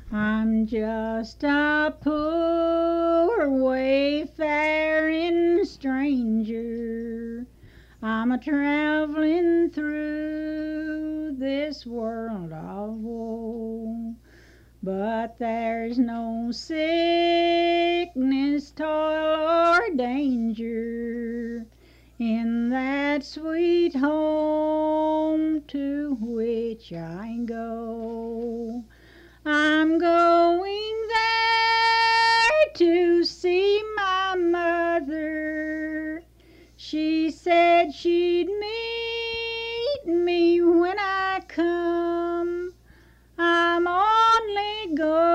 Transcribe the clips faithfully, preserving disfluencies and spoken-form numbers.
I'm just a poor wayfaring stranger. I'm a traveling through this world of woe. But there's no sickness, toil, or danger in that sweet home to which I go. I'm going there to see my mother. She said she'd meet me when I come. I'm only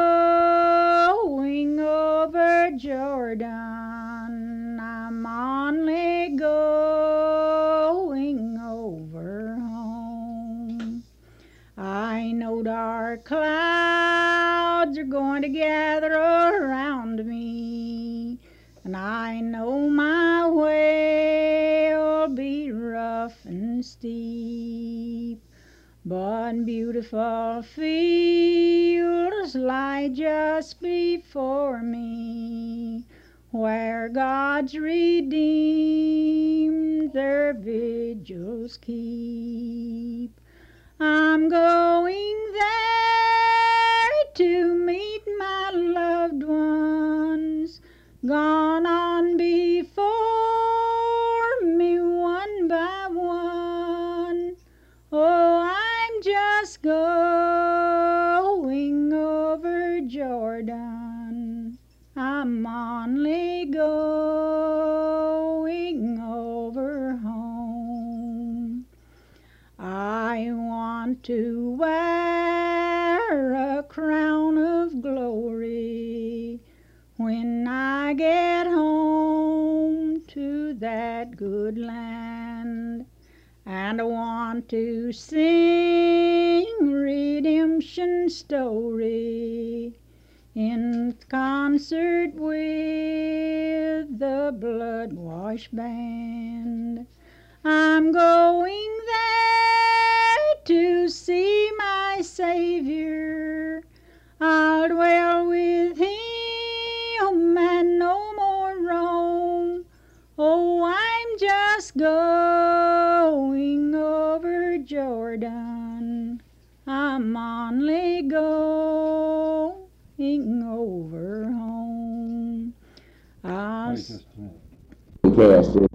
going over Jordan. I'm only going over home. I know dark clouds are going to gather around me, and I know my way'll be rough and steep. But beautiful fields lie just before me, where God's redeemed their vigils keep. I'm going there to meet my loved ones, gone on before me one by one. Oh, I'm just going over Jordan. I'm only going over home. I want to wear a crown of glory when I get home to that good land. And I want to sing redemption's story in concert with the blood-washed band. I'm going there to see my Savior. I'll dwell with him and no more roam. Oh, I'm just going over Jordan. I'm only going over home. I'll Cast it.